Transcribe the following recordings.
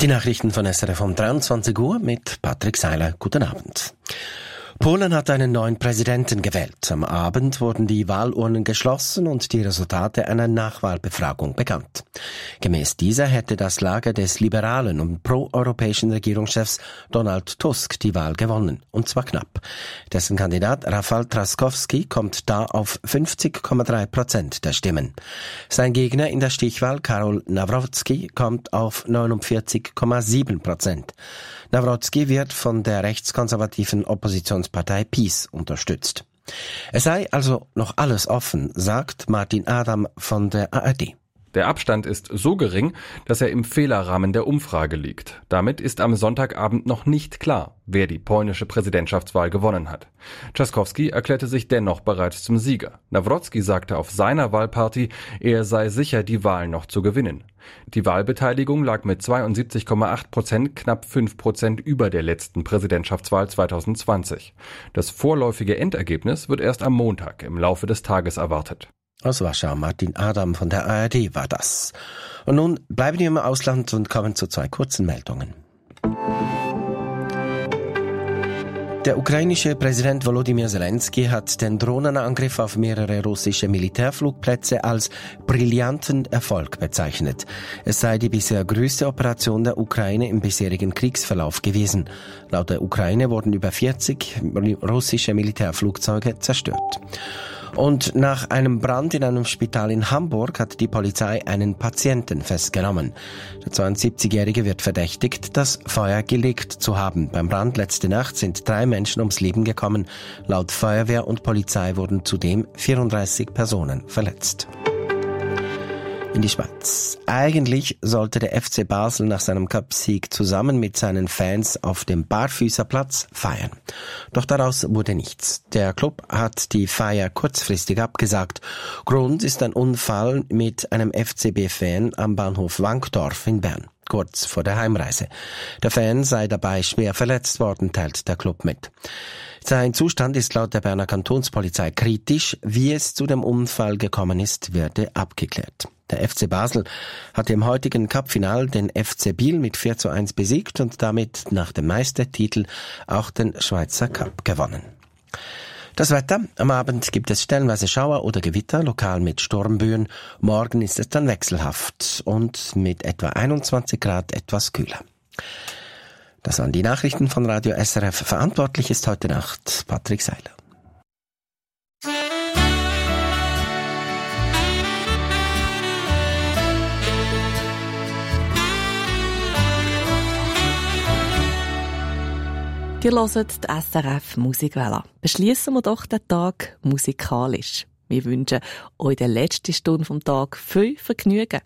Die Nachrichten von SRF um 23 Uhr mit Patrick Seiler. Guten Abend. Polen hat einen neuen Präsidenten gewählt. Am Abend wurden die Wahlurnen geschlossen und die Resultate einer Nachwahlbefragung bekannt. Gemäß dieser hätte das Lager des liberalen und pro-europäischen Regierungschefs Donald Tusk die Wahl gewonnen, und zwar knapp. Dessen Kandidat Rafał Trzaskowski kommt da auf 50,3% der Stimmen. Sein Gegner in der Stichwahl, Karol Nawrocki, kommt auf 49,7%. Nawrocki wird von der rechtskonservativen Oppositionspartei PiS unterstützt. Es sei also noch alles offen, sagt Martin Adam von der ARD. Der Abstand ist so gering, dass er im Fehlerrahmen der Umfrage liegt. Damit ist am Sonntagabend noch nicht klar, wer die polnische Präsidentschaftswahl gewonnen hat. Trzaskowski erklärte sich dennoch bereits zum Sieger. Nawrocki sagte auf seiner Wahlparty, er sei sicher, die Wahl noch zu gewinnen. Die Wahlbeteiligung lag mit 72,8% knapp 5% über der letzten Präsidentschaftswahl 2020. Das vorläufige Endergebnis wird erst am Montag im Laufe des Tages erwartet. Aus Warschau, Martin Adam von der ARD war das. Und nun bleiben wir im Ausland und kommen zu zwei kurzen Meldungen. Der ukrainische Präsident Volodymyr Zelensky hat den Drohnenangriff auf mehrere russische Militärflugplätze als brillanten Erfolg bezeichnet. Es sei die bisher größte Operation der Ukraine im bisherigen Kriegsverlauf gewesen. Laut der Ukraine wurden über 40 russische Militärflugzeuge zerstört. Und nach einem Brand in einem Spital in Hamburg hat die Polizei einen Patienten festgenommen. Der 72-Jährige wird verdächtigt, das Feuer gelegt zu haben. Beim Brand letzte Nacht sind 3 Menschen ums Leben gekommen. Laut Feuerwehr und Polizei wurden zudem 34 Personen verletzt. In die Schweiz. Eigentlich sollte der FC Basel nach seinem Cup-Sieg zusammen mit seinen Fans auf dem Barfüßerplatz feiern. Doch daraus wurde nichts. Der Club hat die Feier kurzfristig abgesagt. Grund ist ein Unfall mit einem FCB-Fan am Bahnhof Wankdorf in Bern, kurz vor der Heimreise. Der Fan sei dabei schwer verletzt worden, teilt der Club mit. Sein Zustand ist laut der Berner Kantonspolizei kritisch. Wie es zu dem Unfall gekommen ist, werde abgeklärt. Der FC Basel hat im heutigen Cup-Final den FC Biel mit 4:1 besiegt und damit nach dem Meistertitel auch den Schweizer Cup gewonnen. Das Wetter. Am Abend gibt es stellenweise Schauer oder Gewitter, lokal mit Sturmböen. Morgen ist es dann wechselhaft und mit etwa 21 Grad etwas kühler. Das waren die Nachrichten von Radio SRF. Verantwortlich ist heute Nacht Patrick Seiler. Ihr hört die SRF Musikwelle. Beschließen wir doch den Tag musikalisch. Wir wünschen euch in der letzten Stunde vom Tag viel Vergnügen.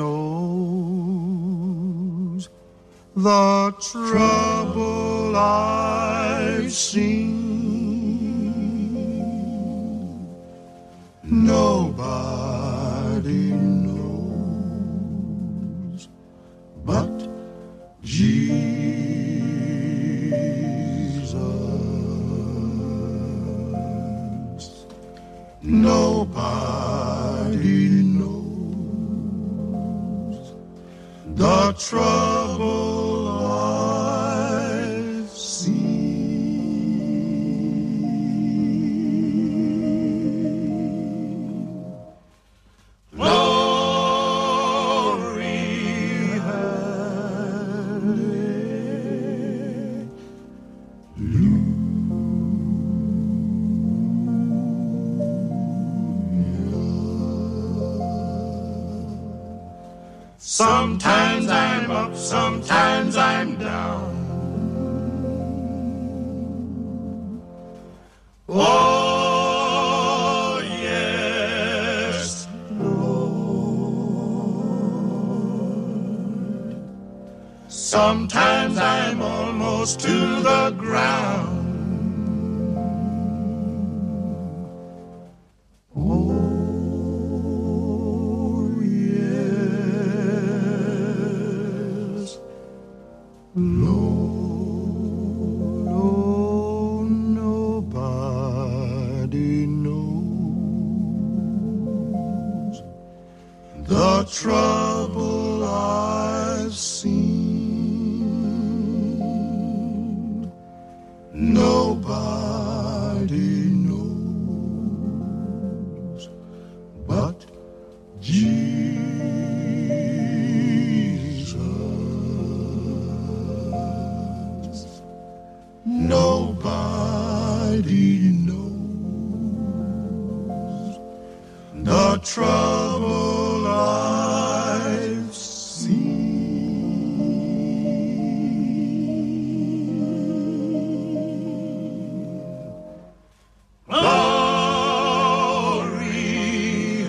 knows the trouble I've seen. Nobody knows but Jesus. Nobody knows the trouble I've seen. Glory, sometimes I'm up, sometimes I'm down. Oh, yes, Lord. Sometimes I'm almost to the ground. Nobody knows the trouble I've seen. Nobody knows but Jesus. Nobody knows the trouble I've seen. Glory,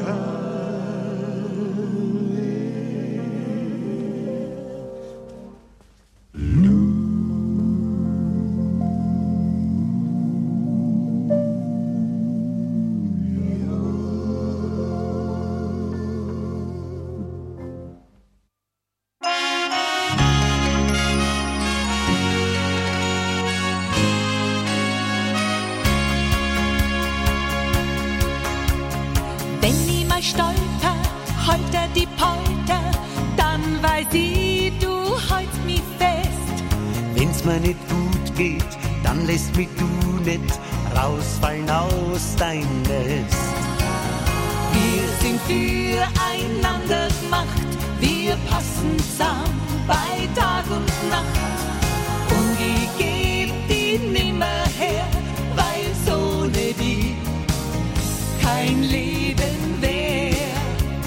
Wenn ich mal stolper, heute die Polter, dann weiß ich, du hältst mich fest. Wenn's mir nicht gut geht, dann lässt mich du nicht rausfallen aus dein Nest. Wir sind füreinander gemacht, wir passen zusammen bei Tag und Nacht. Und ich geb die nimmer her, weil so ne die kein Leben wär.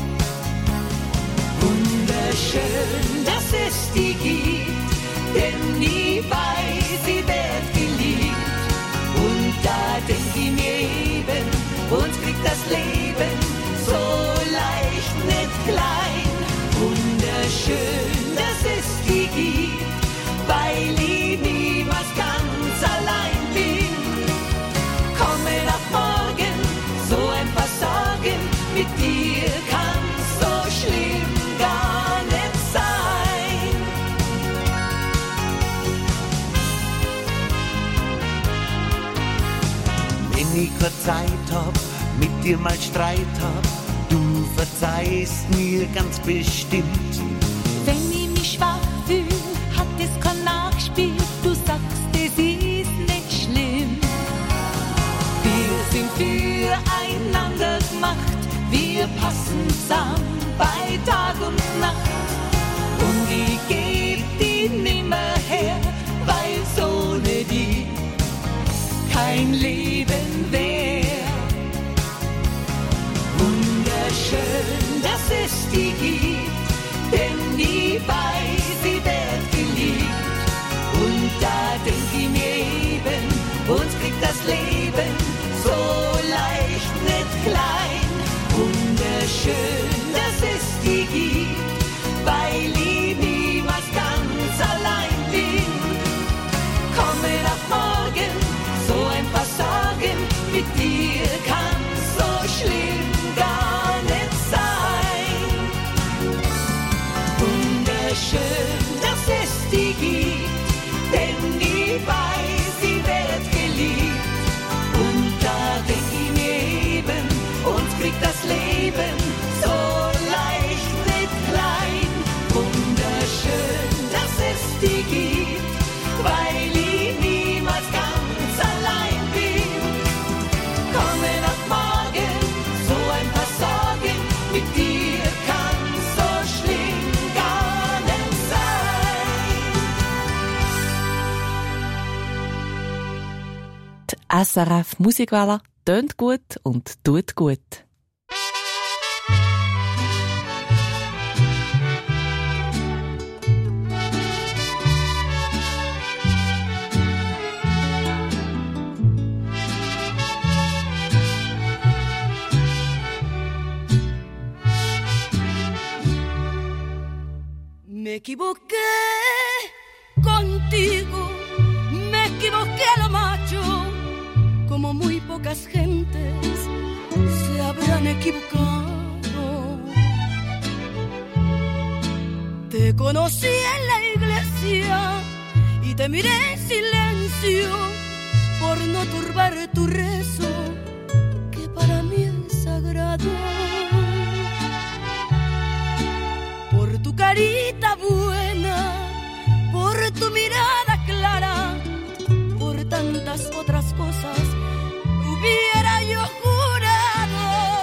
Wunderschön, dass es die gibt, denn ich weiß, sie wird geliebt. Und da denk ich mir eben, uns kriegt das Leben so leicht nicht klein. Wunderschön, dass es die gibt, weil ich niemals ganz allein bin. Komme nach morgen, so ein paar Sorgen, mit dir kann's so schlimm gar nicht sein. Wenn ich keine Zeit hab, mit dir mal Streit hab, du verzeihst mir ganz bestimmt. Wenn ich mich schwach fühl, hat es kein Nachspiel, du sagst, es ist nicht schlimm. Wir sind füreinander gemacht, wir passen zusammen bei Tag und Nacht. Und ich geb die nimmer her, weil so ne die kein Leben wär. Wunderschön, dass es die gibt, denn ich weiß, sie wird geliebt. Und da denk ich mir eben, uns kriegt das Leben so leicht nicht klein. Wunderschön, dass es die gibt, wunderschön, dass es die gibt, denn ich weiß, sie wird geliebt. Und da denk ich mir eben, uns kriegt das Leben so leicht nicht klein. Wunderschön, dass es die gibt, weil ich niemals ganz allein bin. Komme nach morgen, so ein paar Sorgen, mit dir kann so schlimm gar nicht sein. Die SRF Musikwelle tönt gut und tut gut. Me equivoqué contigo, me equivoqué a lo macho, como muy pocas gentes se habrán equivocado. Te conocí en la iglesia y te miré en silencio por no turbar tu rezo, que para mí es sagrado. Por tu carita buena, por tu mirada clara, por tantas otras cosas hubiera yo jurado.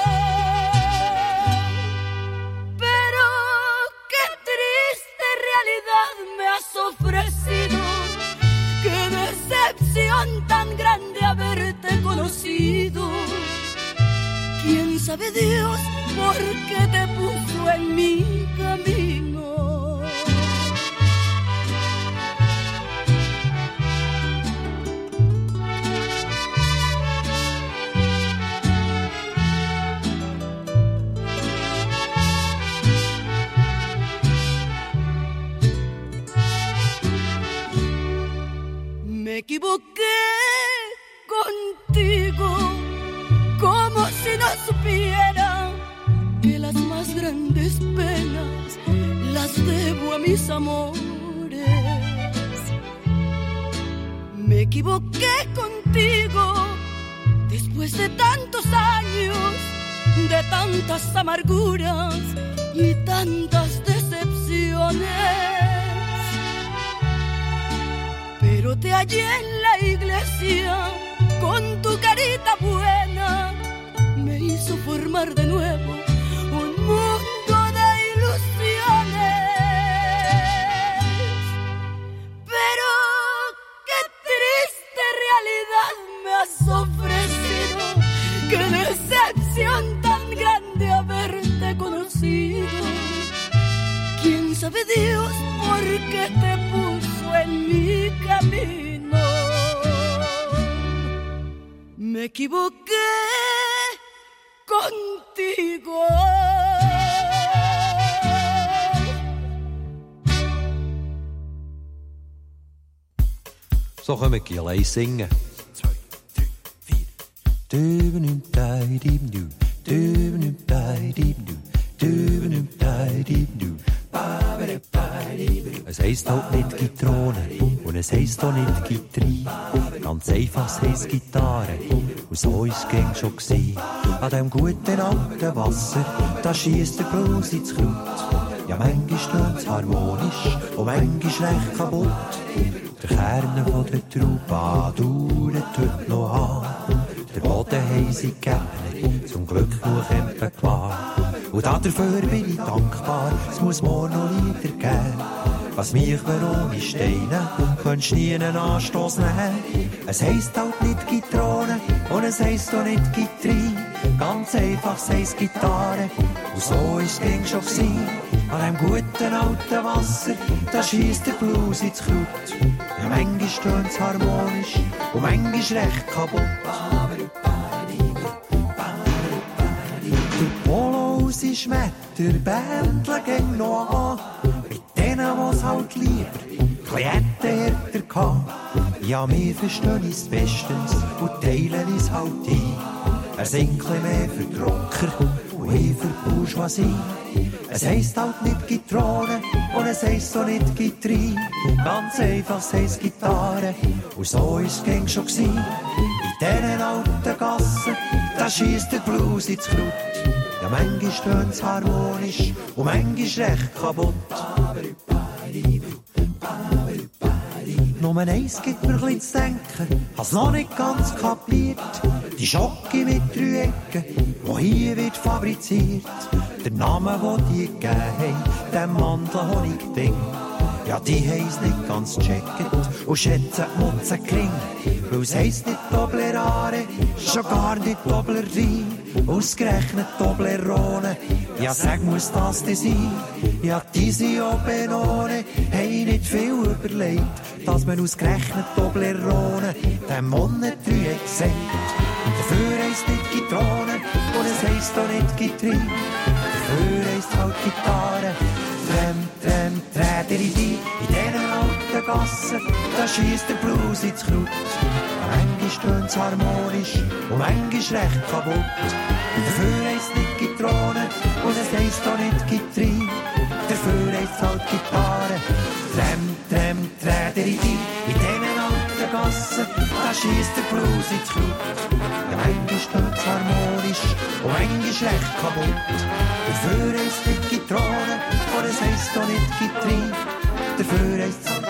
Pero qué triste realidad me has ofrecido, qué decepción tan grande haberte conocido. ¿Quién sabe Dios por qué te puso en mi camino? Me equivoqué contigo, como si no supiera que las más grandes penas las debo a mis amores. Me equivoqué contigo después de tantos años, de tantas amarguras y tantas decepciones. Pero te hallé en la iglesia con tu carita buena, me hizo formar de nuevo un mundo de ilusiones. Pero qué triste realidad me has ofrecido, qué decepción tan grande haberte conocido. ¿Quién sabe Dios por qué te puso en mi camino? Me equivoqué contigo. So können wir Gielei singen. 2, 3, 4. Es heisst halt nicht Gitrone und es heisst auch nicht Gitri. Ganz einfach, es heisst Gitarre und so ist es gäng schon gsi. An dem guten alten Wasser, da schiesst der Blues ins Kraut. Ja, manchmal tönt's harmonisch und manchmal recht kaputt. Der Kern von der Trauba dauert heute noch an. Der Boden haben sie gegeben, zum Glück nur Kämpfen klar. Und dafür bin ich dankbar, es muss morgen noch Lieder geben. Was mich ohne Steine, könntest nie einen Anstoß nehmen. Es heisst halt nicht Gitrone und es heisst auch nicht Gitri. Ganz einfach, es heisst Gitarre und so ist es schon gsi. An einem guten alten Wasser, da schiesst der Blues ins Kraut. Ja, manchmal tönt's harmonisch und manchmal recht kaputt. Der Polo sie schmetter, Bändle gäng noch an. Mit denen, was halt lieber Klientenhärter kann. Ja, wir verstehen uns bestens und teilen uns halt ein. Er singt mehr für Rocker und ich für Bourgeoisie. Es heisst halt nicht Gitrone und und es heisst so nicht Gitarre. Ganz einfach, es heisst Gitarre. Und so ist es gäng schon gsi. In diesen alten Gassen, da schiesst der Blues ins Krut. Ja, manchmal tönt's harmonisch und manchmal recht kaputt. Nur eins gibt mir ein bisschen zu denken, hab's noch nicht ganz kapiert. Die Schocke mit 3 Ecken, die hier wird fabriziert. Der Name, den die gegeben haben, dem Mandelhonigding. Ja, die heisst nicht ganz gecheckt und schätzen die Mutze kling. Weil es heisst nicht Toblerare, schon gar nicht Toblerei. Ausgerechnet Toblerone, ja sag, muss das denn sein? Ja, diese Obenone, hey, nicht viel überlegt, dass man ausgerechnet Toblerone dem Monatrie gesagt. Dafür heisst nicht Gitrone und es heisst auch nicht Gitarre. Dafür heisst halt Gitarre. Träderidi, in diesen alten Gassen, da schiesst der Blues ins Krut. Manchmal tönt's harmonisch und manchmal recht kaputt. Dafür heisst nicht Gitrone und es heisst auch nicht Gitarre. Dafür heisst halt Gitarre. Träderidi, in diesen alten Gassen, da schiesst der Blues ins Krut. Manchmal tönt's harmonisch und manchmal recht kaputt. Dafür heisst nicht Gitrone und es heisst auch nicht Gitarre. Dafür heisst's halt.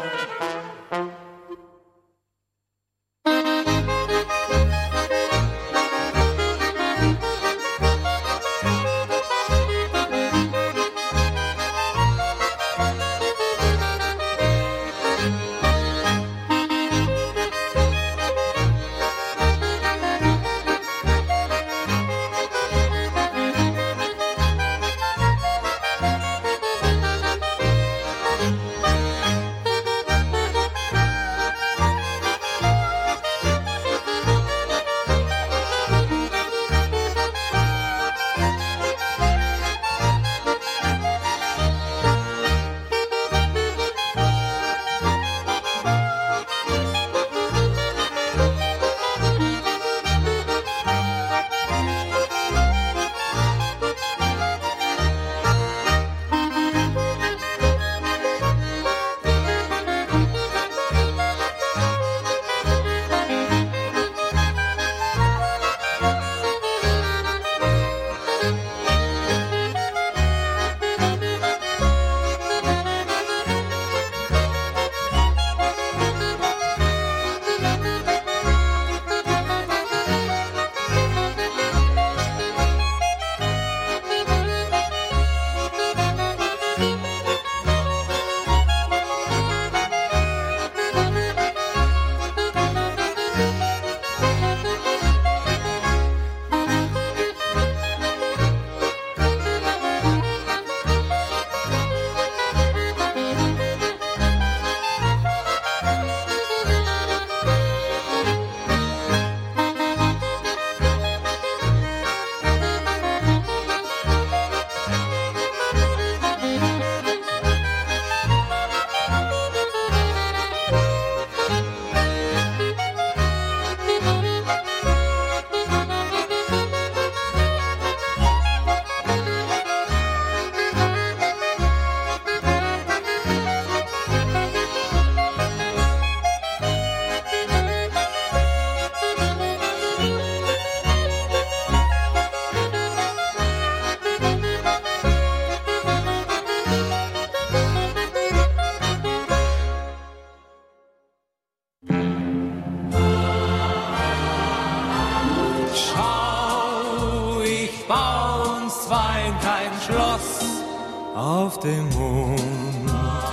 Auf dem Mond,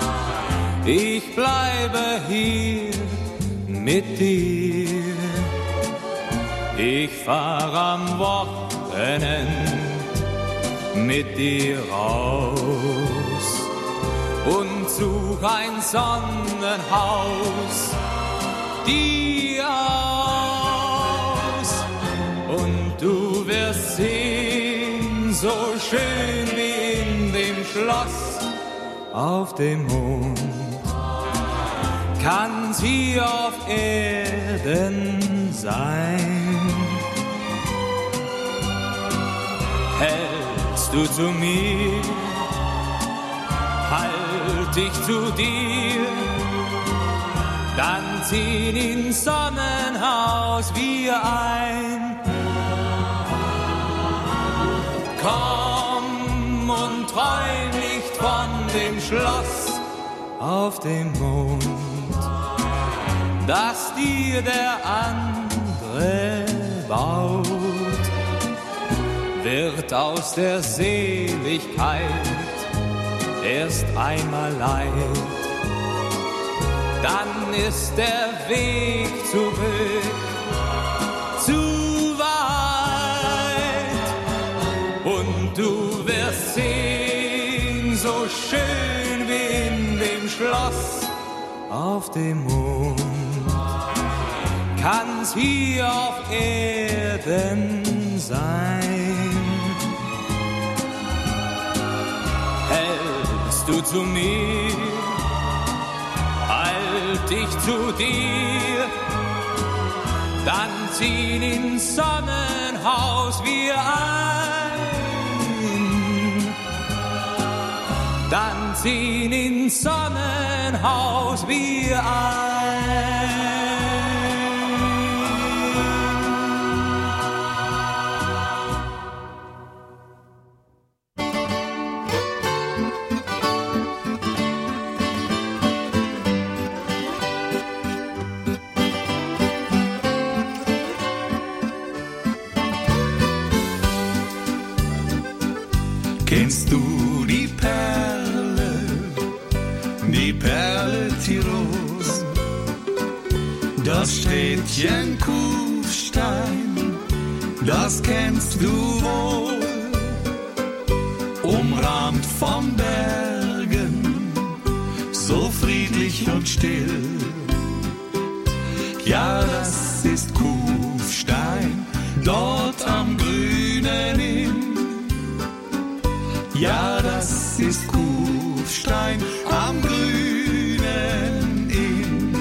ich bleibe hier mit dir. Ich fahr am Wochenend mit dir raus und such ein Sonnenhaus dir aus. Und du wirst sehen, so schön wie in dem Schloss auf dem Mond kann's hier auf Erden sein. Hältst du zu mir, halt dich zu dir, dann ziehen ins Sonnenhaus wir ein. Komm und träum nicht von dem Schloss auf dem Mond, das dir der andere baut, wird aus der Seligkeit erst einmal Leid. Dann ist der Weg zurück zu weit und du wirst sehen, so schön wie in dem Schloss auf dem Mond kann's hier auf Erden sein. Hältst du zu mir, halt dich zu dir, dann ziehen ins Sonnenhaus wir ein. Dann ziehen ins Sonnenhaus wir ein. Kennst du die Perle Tirols, das Städtchen Kufstein, das kennst du wohl, umrahmt von Bergen, so friedlich und still. Ja, das ist Kufstein, dort am grünen Inn. Ja, das ist Kufstein am grünen Inn.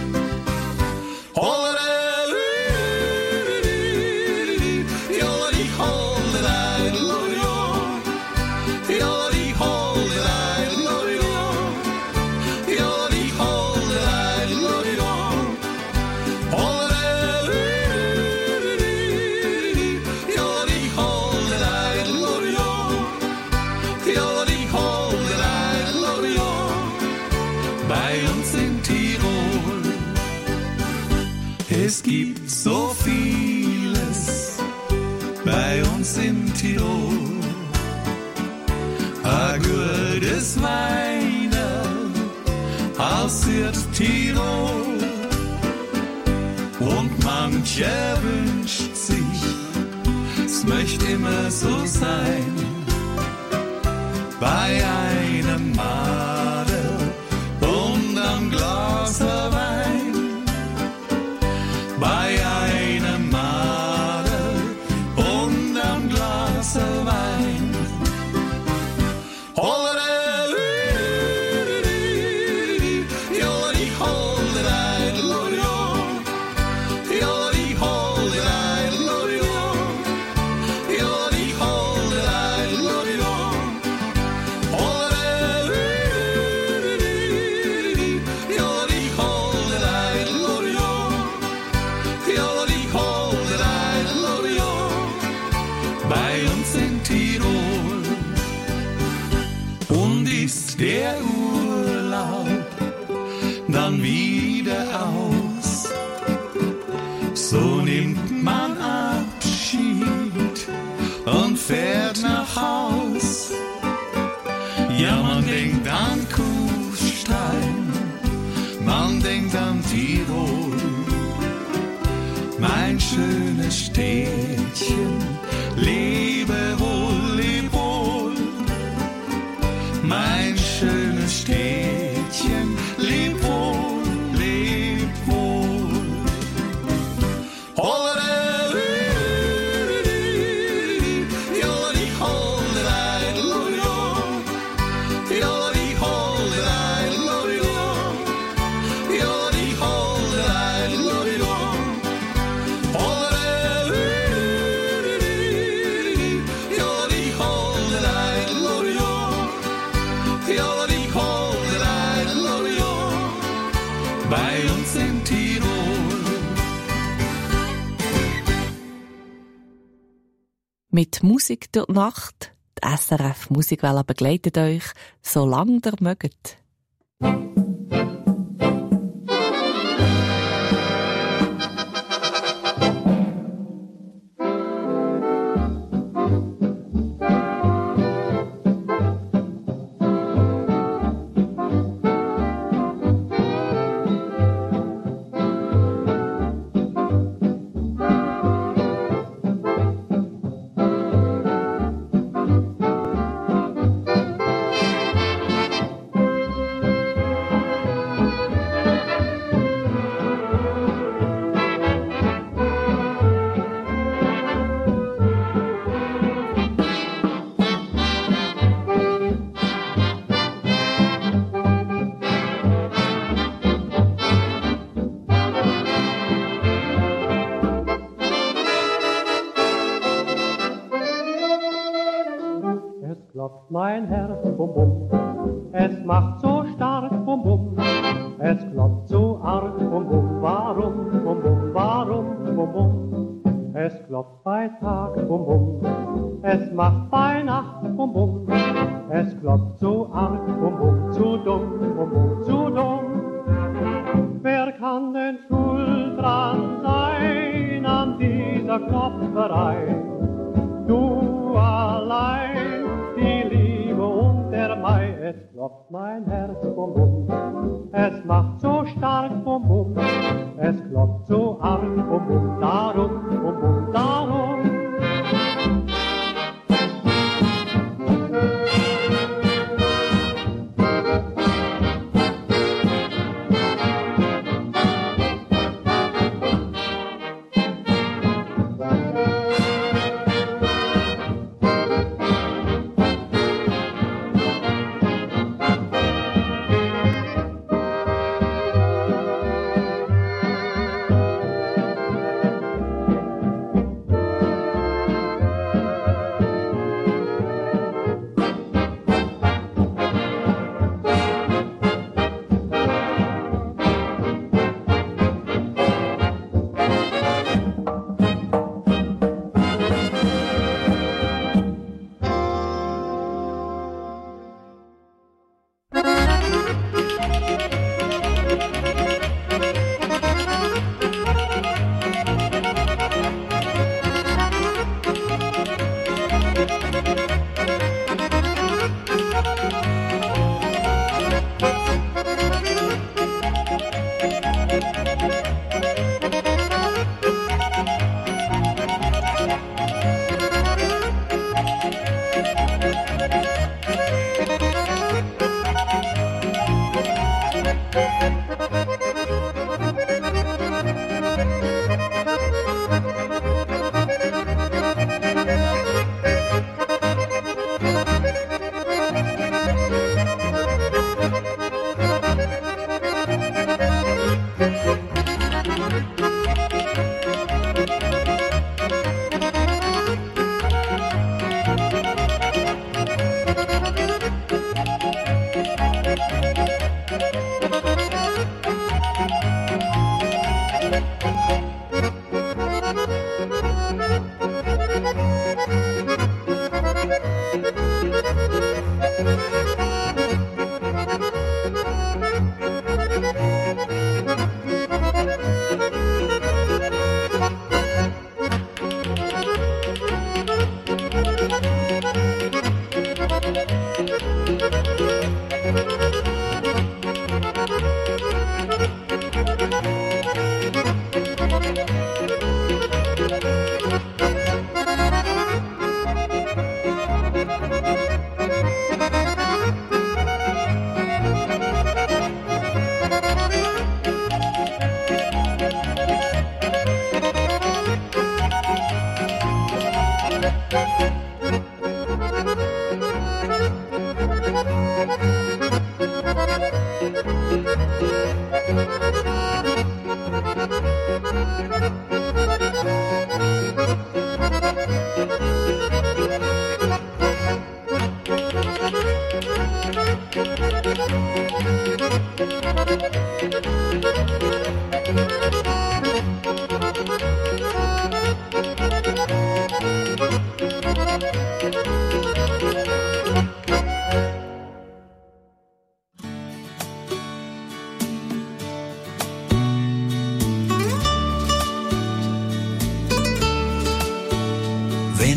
Es gibt so vieles bei uns in Tirol. A gutes Weine aus Südtirol. Und mancher wünscht sich, es möchte immer so sein, bei einem Madel und am Glas Wein. Bei einem Madel und am Glas Wein. Der Urlaub dann wieder aus, so nimmt man Abschied und fährt nach Haus. Ja, man denkt an Kufstein, man denkt an Tirol, mein schönes Städtchen, lebe wohl, leb wohl. Mein schönes Städtchen, leb wohl, leb wohl. Mit Musik durch die Nacht. Die SRF Musikwelle begleitet euch, solange ihr mögt. Mein Herz, bum bum, es macht so stark, bum bum, es klopft so arg, bum bum, warum, bum bum, warum, bum bum, es klopft bei Tag, bum bum, es macht bei Nacht, bum bum, es klopft so arg, bum bum, zu dumm, bum bum, zu dumm. Wer kann denn schuld dran sein an dieser Klopferei? Du allein, die Liebe und der Mai, es klopft mein Herz, bum bum, es macht so stark, bum bum, es klopft so arg, bum bum, darum, bum bum, darum.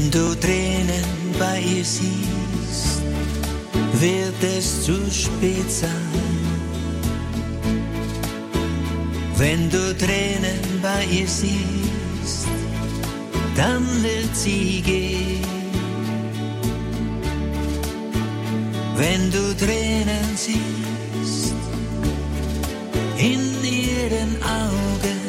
Wenn du Tränen bei ihr siehst, wird es zu spät sein. Wenn du Tränen bei ihr siehst, dann wird sie gehen. Wenn du Tränen siehst in ihren Augen,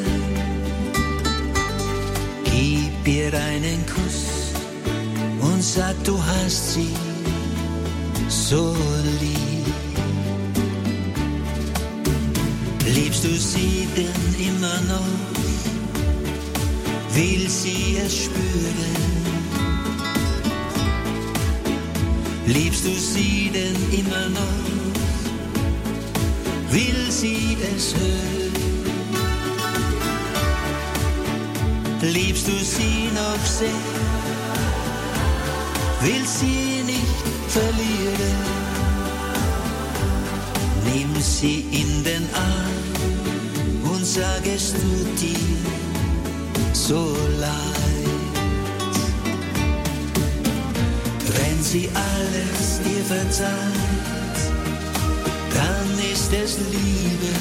gib ihr einen Kuss und sag, du hast sie so lieb. Liebst du sie denn immer noch? Will sie es spüren? Liebst du sie denn immer noch? Will sie es hören? Liebst du sie noch sehr? Will sie nicht verlieren? Nimm sie in den Arm und sag, es tut dir so leid. Wenn sie alles dir verzeiht, dann ist es Liebe.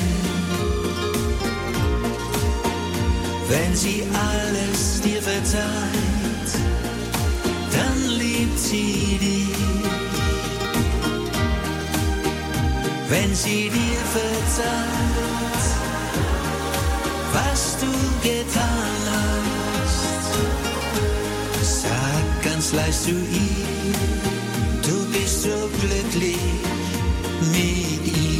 Wenn sie alles dir verzeiht, dann liebt sie dich. Wenn sie dir verzeiht, was du getan hast, sag ganz leis zu ihr, du bist so glücklich mit ihr.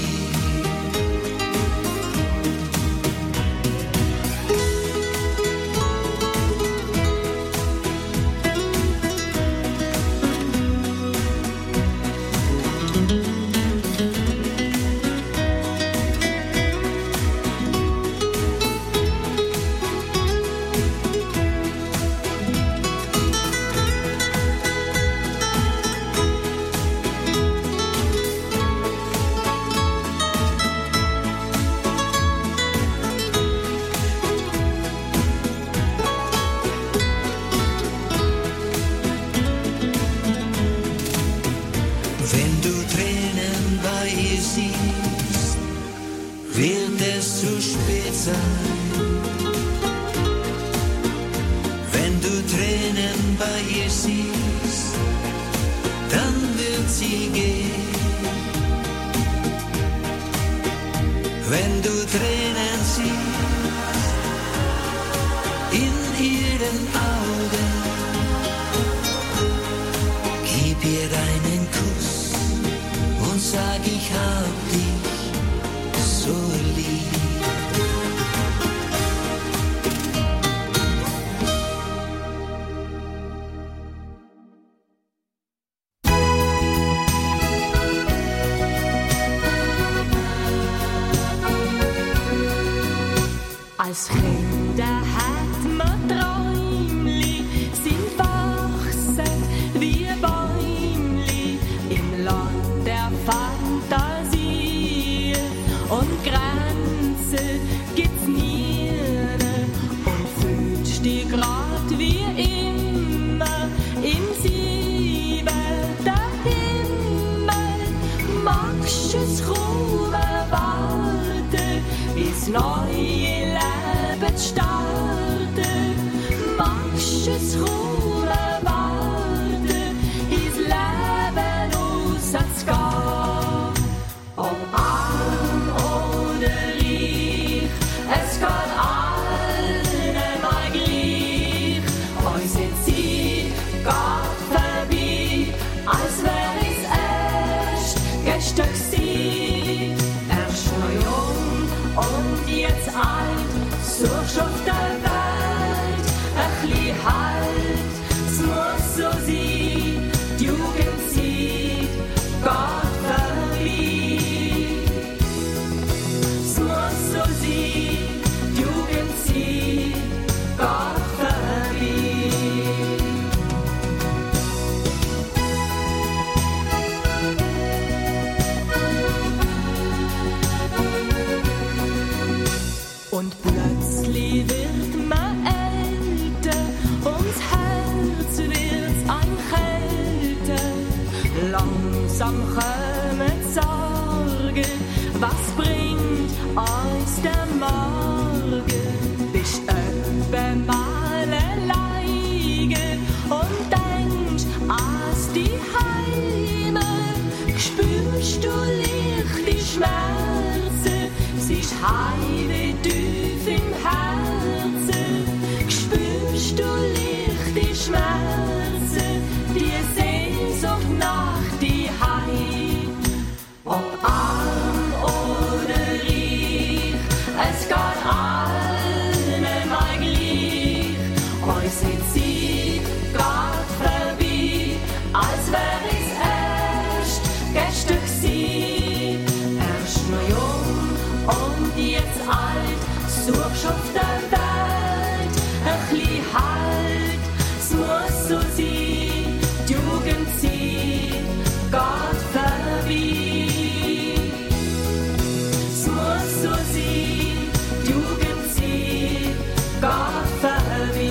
Als Kinder hat man Träumli, sind wachsen wie Bäumli im Land der Fantasie. Und Grenzen gibt's nie und fühlst dich grad wie immer im siebenten Himmel. Magst es kaum erwarten, bis neue starten, magst es kaum erwarten, ins Leben rauszugehen. Ob arm oder reich, es geht allen mal gleich. Unsere Zeit geht vorbei, als wär es erst gestern gewesen. Erst noch jung und jetzt alt, suchst auf der Welt ein bisschen Halt. Es muss so sein, die Jugendzeit geht vorbei. Es muss so sein, die Jugendzeit geht vorbei. Und plötzlich wird man Heide tief im Herzen spürst du leichte Schmerzen, die Sehnsucht nach die Heim. Ob arm oder reich, es geht allen mal gleich. Unsere Zeit geht vorbei, als wär es erst gestern gewesen. Erst noch jung und jetzt alt, suchst auf der Welt ein bisschen Halt. Es muss so sein, die Jugendzeit geht vorbei. Es muss so sein, die Jugendzeit geht vorbei.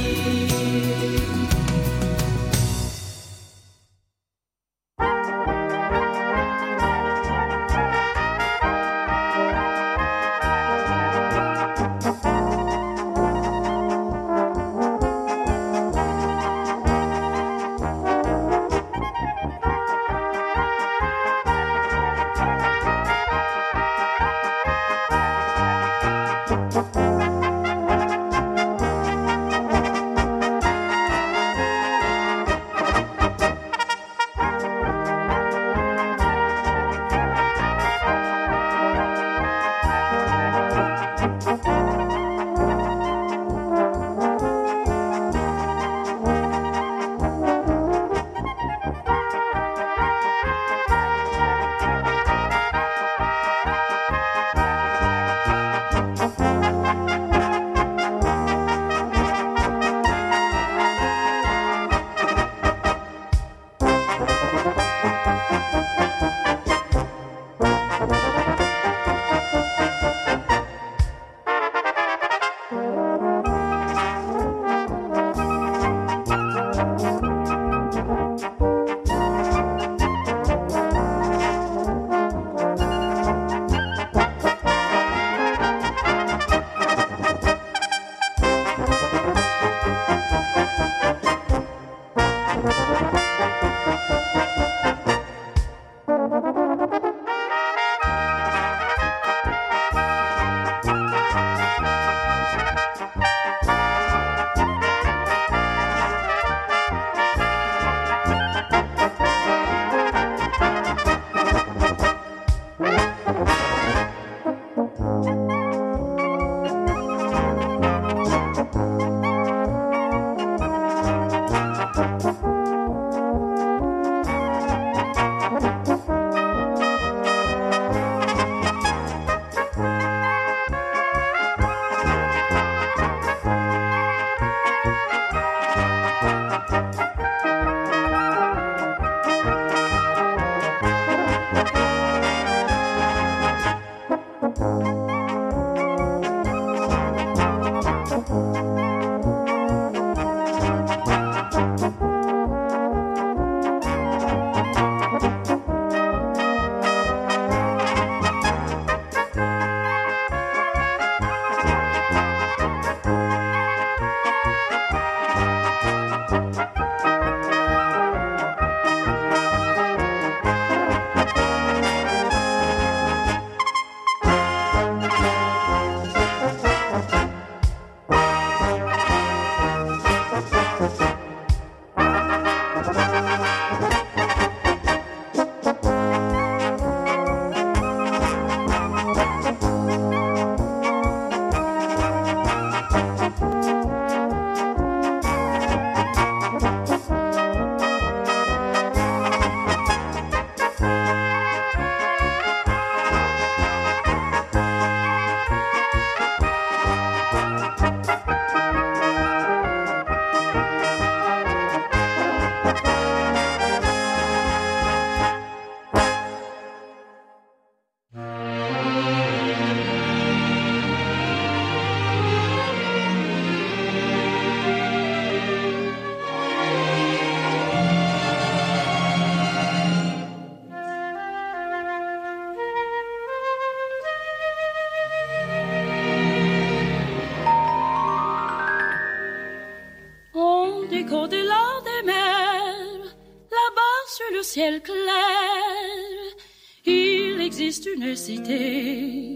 qu'au-delà des mers, là-bas sur le ciel clair, il existe une cité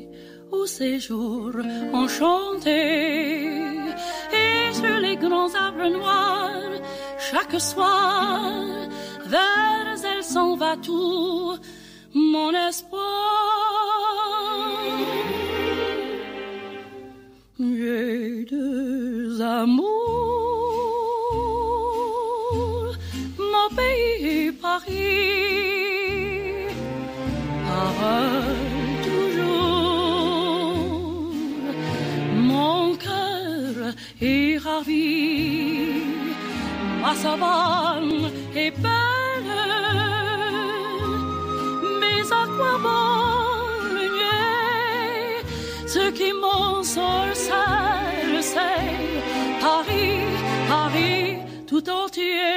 au séjour enchanté. Et sur les grands arbres noirs, chaque soir, vers elle s'en va tout mon espoir. J'ai deux amours, mon pays et Paris, parole toujours, mon cœur est ravi, ma savane est belle, mais à quoi bon le nier, ce qui m'ensorcelle, c'est Paris, Paris tout entier.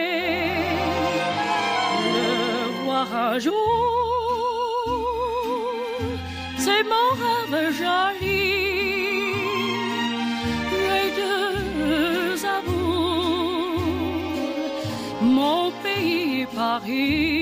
Le voir un jour, c'est mon rêve joli. Les deux amours, mon pays Paris.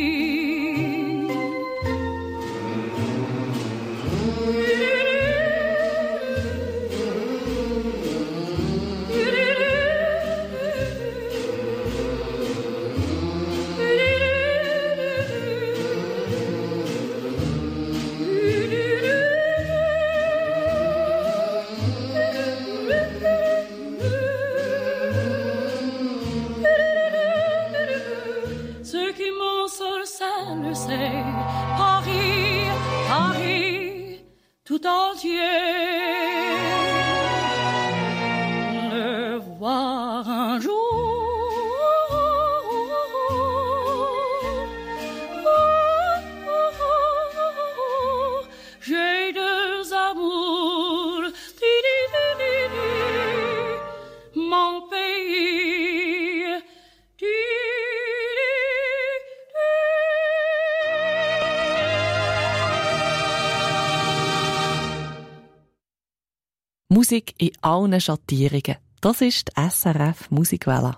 C'est Paris, Paris tout entier. Le voir un jour, j'ai deux amours, mon pays. Musik in allen Schattierungen. Das ist die SRF Musikwelle.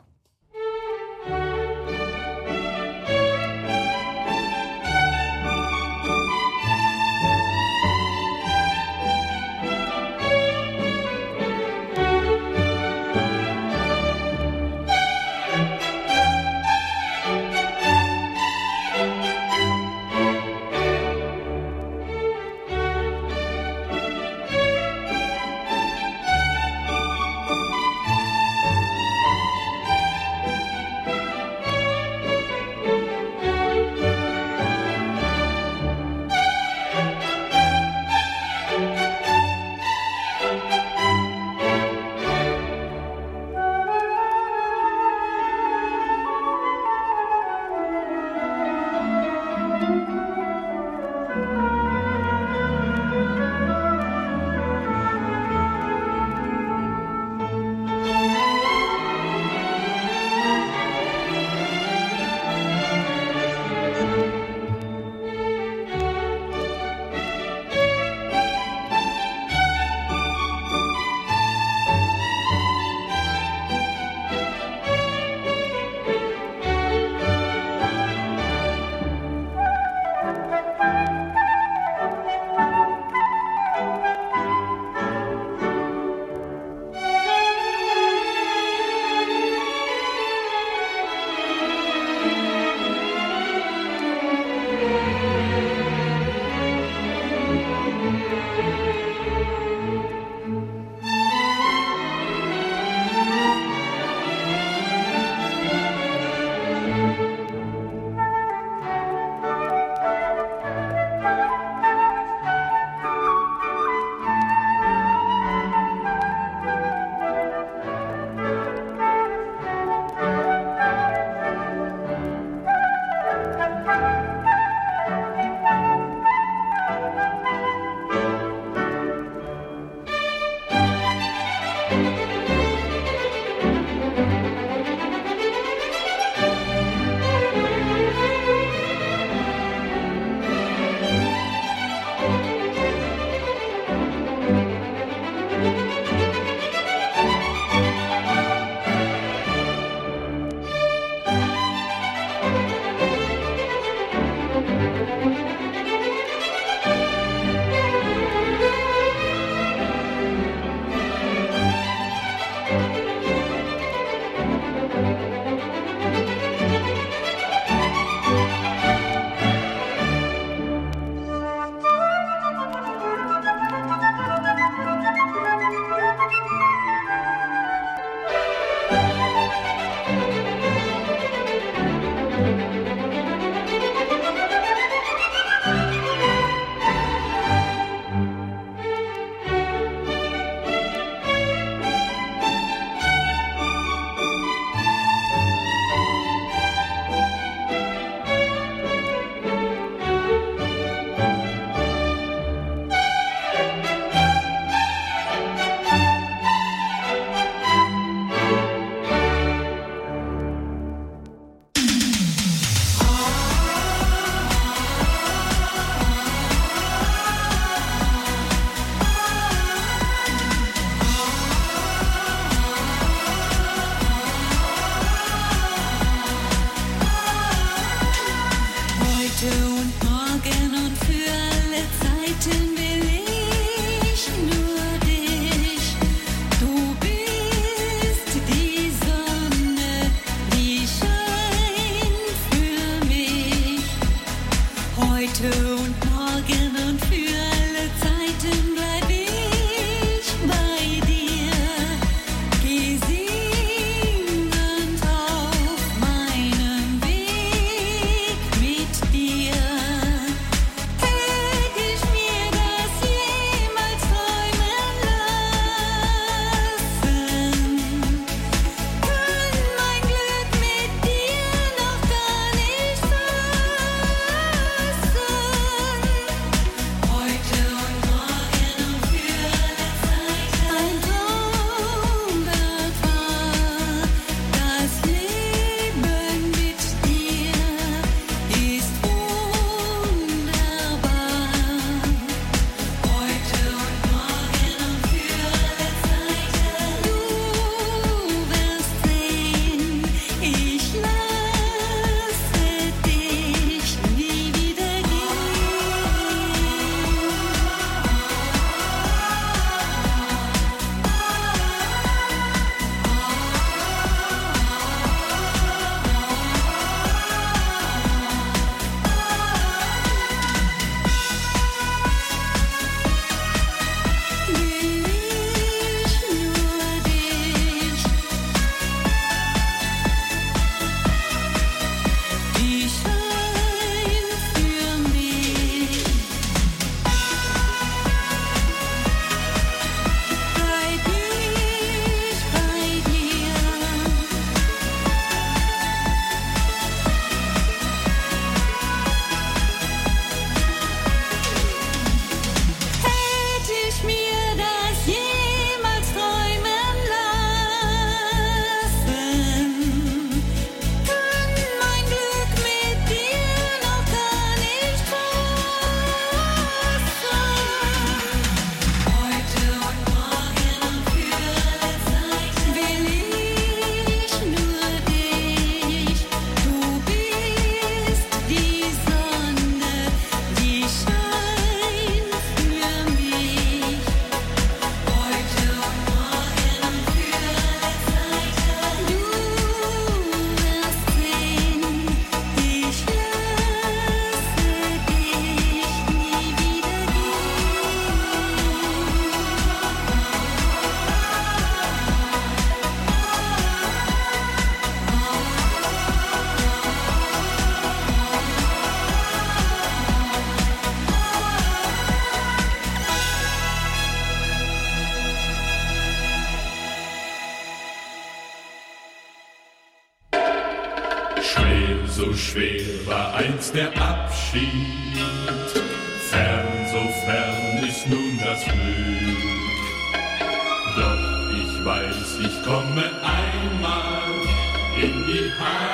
So schwer war einst der Abschied, fern, so fern ist nun das Glück. Doch ich weiß, ich komme einmal in die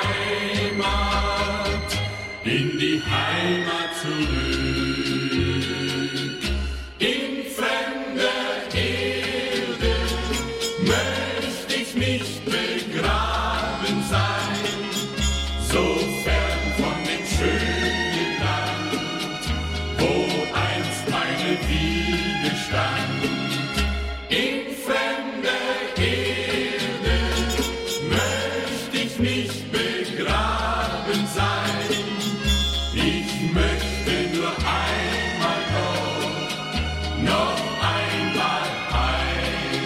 Heimat zurück. In fremder Erde möchte ich nicht begraben sein, so fern von dem schönen Land, wo einst meine Wiege stand. In fremder Erde möchte ich nicht begraben sein. Ich möchte nur einmal noch einmal heim.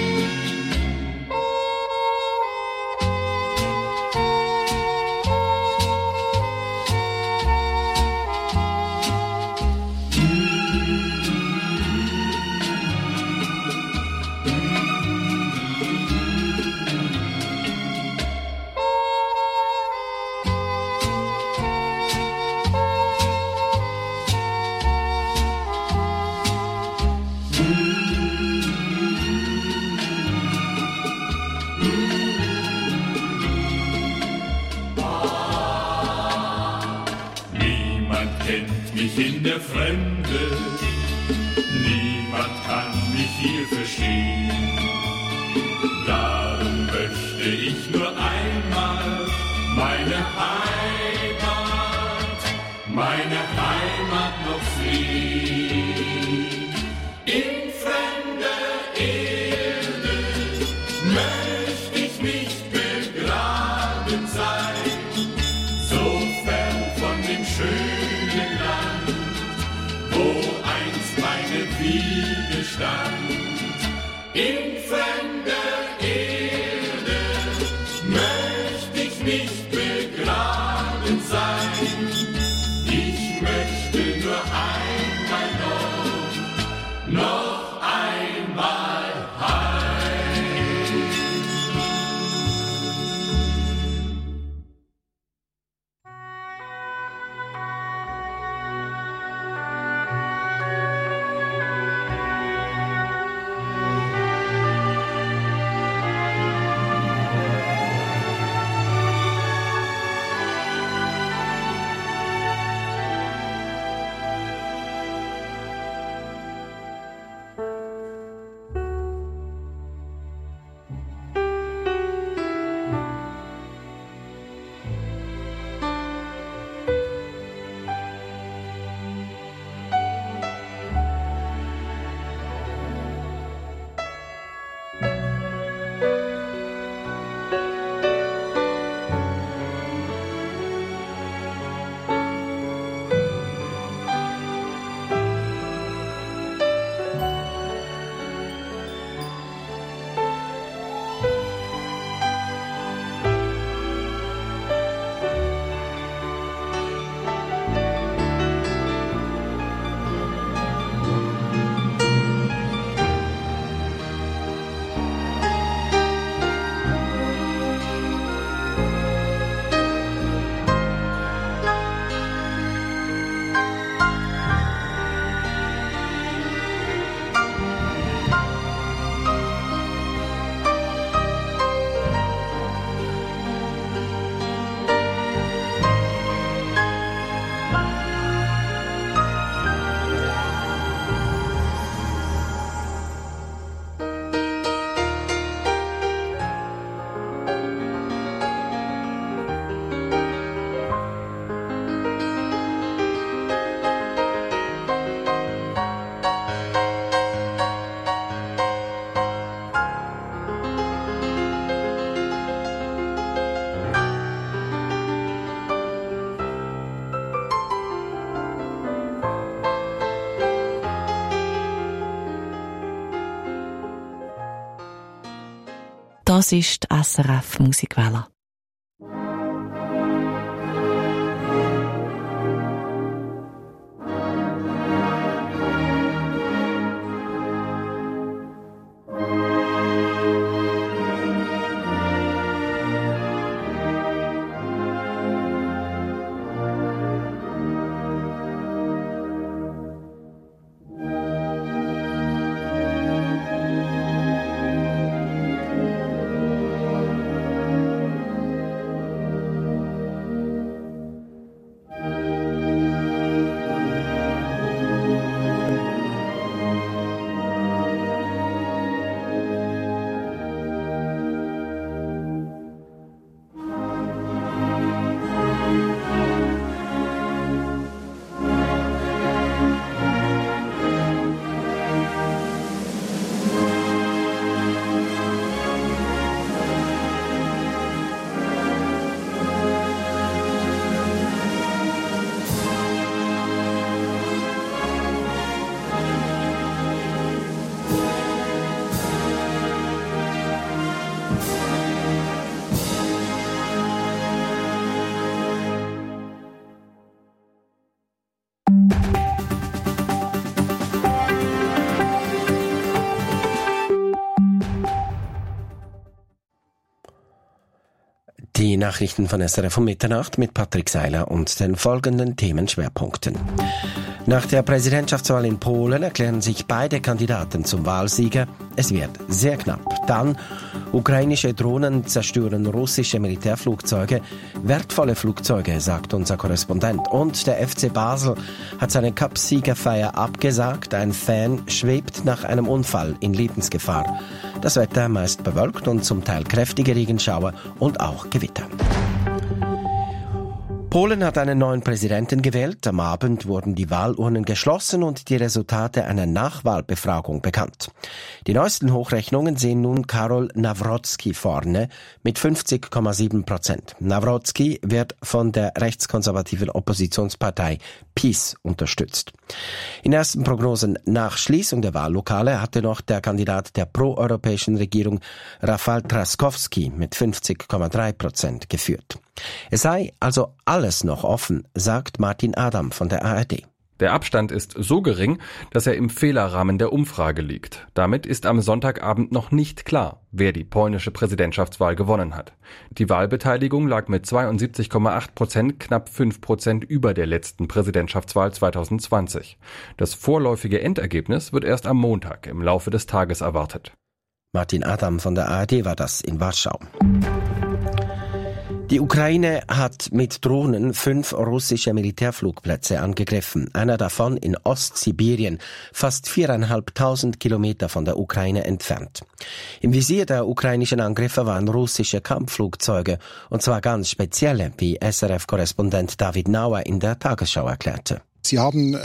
Niemand kennt mich in der Fremde, niemand kann mich hier verstehen. Darum möchte ich nur einmal meine Heimat noch sehen. In fremder Erde möchte ich nicht begraben sein, so fern von dem schönen Land, wo einst meine Wiege stand. In fremder Erde möchte ich nicht begraben sein. Ich möchte nur einmal noch einmal heim. Das ist die SRF Musikwelle. Die Nachrichten von SRF um Mitternacht mit Patrick Seiler und den folgenden Themenschwerpunkten. Nach der Präsidentschaftswahl in Polen erklären sich beide Kandidaten zum Wahlsieger. Es wird sehr knapp. Dann, ukrainische Drohnen zerstören russische Militärflugzeuge. Wertvolle Flugzeuge, sagt unser Korrespondent. Und der FC Basel hat seine Cup-Siegerfeier abgesagt. Ein Fan schwebt nach einem Unfall in Lebensgefahr. Das Wetter meist bewölkt und zum Teil kräftige Regenschauer und auch Gewitter. Polen hat einen neuen Präsidenten gewählt. Am Abend wurden die Wahlurnen geschlossen und die Resultate einer Nachwahlbefragung bekannt. Die neuesten Hochrechnungen sehen nun Karol Nawrocki vorne mit 50,7%. Nawrocki wird von der rechtskonservativen Oppositionspartei PiS unterstützt. In ersten Prognosen nach Schließung der Wahllokale hatte noch der Kandidat der proeuropäischen Regierung Rafał Trzaskowski mit 50,3% geführt. Es sei also alles noch offen, sagt Martin Adam von der ARD. Der Abstand ist so gering, dass er im Fehlerrahmen der Umfrage liegt. Damit ist am Sonntagabend noch nicht klar, wer die polnische Präsidentschaftswahl gewonnen hat. Die Wahlbeteiligung lag mit 72,8% knapp 5% über der letzten Präsidentschaftswahl 2020. Das vorläufige Endergebnis wird erst am Montag im Laufe des Tages erwartet. Martin Adam von der ARD war das in Warschau. Die Ukraine hat mit Drohnen 5 russische Militärflugplätze angegriffen. Einer davon in Ostsibirien, fast 4.500 Kilometer von der Ukraine entfernt. Im Visier der ukrainischen Angriffe waren russische Kampfflugzeuge, und zwar ganz spezielle, wie SRF-Korrespondent David Nauer in der Tagesschau erklärte. Sie haben